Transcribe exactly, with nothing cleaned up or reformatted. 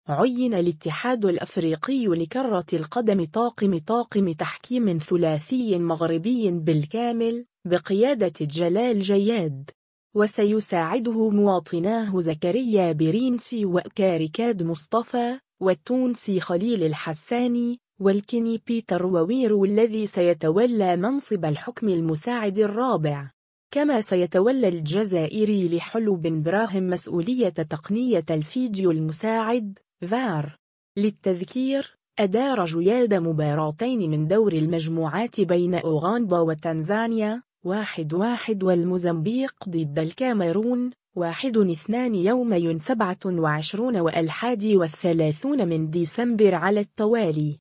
عين الاتحاد الأفريقي لكرة القدم طاقم طاقم تحكيم ثلاثي مغربي بالكامل بقيادة جلال جياد، وسيساعده مواطناه زكريا برينسي وكاريكاد مصطفى والتونسي خليل الحساني والكيني بيتر وويرو الذي سيتولى منصب الحكم المساعد الرابع. كما سيتولى الجزائري لحلو بن براهم مسؤولية تقنية الفيديو المساعد في آر. للتذكير، أدار جياد مباراتين من دور المجموعات بين أوغندا وتنزانيا واحد واحد والموزمبيق ضد الكاميرون واحد اثنان يومي سبعة وعشرين والحادي والثلاثون من ديسمبر على التوالي.